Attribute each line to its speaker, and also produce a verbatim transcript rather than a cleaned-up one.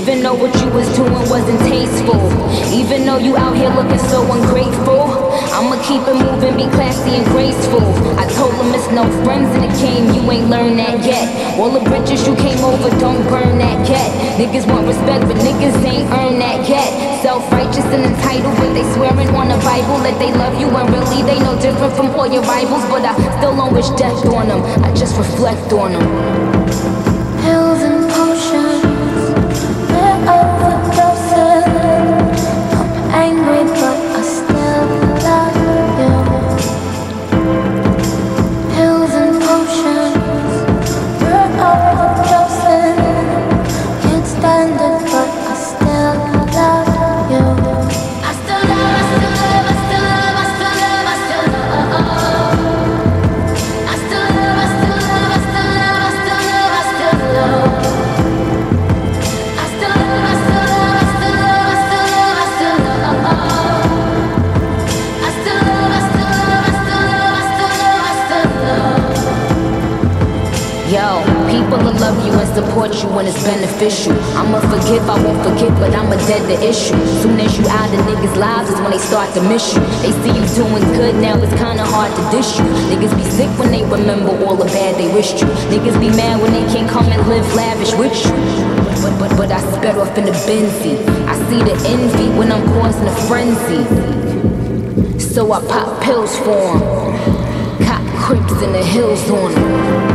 Speaker 1: Even though what you was doing wasn't tasteful, even though you out here looking so ungrateful, I'ma keep it moving, be classy and graceful. I told them it's no friends in the game, you ain't learned that yet. All the bridges you came over, don't burn that yet. Niggas want respect, but niggas ain't earned that yet. Self-righteous and entitled, but they swearing on the Bible that they love you, and really they no different from all your rivals. But I still don't wish death on them, I just reflect on them.
Speaker 2: Pills and potions, we're overdosing. I'm angry, but I still love you. Pills and potions, we're overdosing. Can't stand it, but I still love you. I still love, I still love, I still love, I still love, I still love. I still love, I still love, I still love, I still love, I still love. I still love, I still love, I still love, I still love, I still love. I still love, I still love, I still love, I still love, I still love.
Speaker 1: Yo, people will love you and support you when it's beneficial. I'ma forgive, I won't forget, but I'ma dead the issue. Soon as you out of niggas' lives is when they start to miss you. They see you doing good, now it's kinda hard to dish you. Niggas be sick when they remember all the bad they wished you. Niggas be mad when they can't come and live lavish with you. But, but, but I sped off in the Benzie. I see the envy when I'm causing a frenzy. So I pop pills for 'em. Cop crips in the hills on 'em.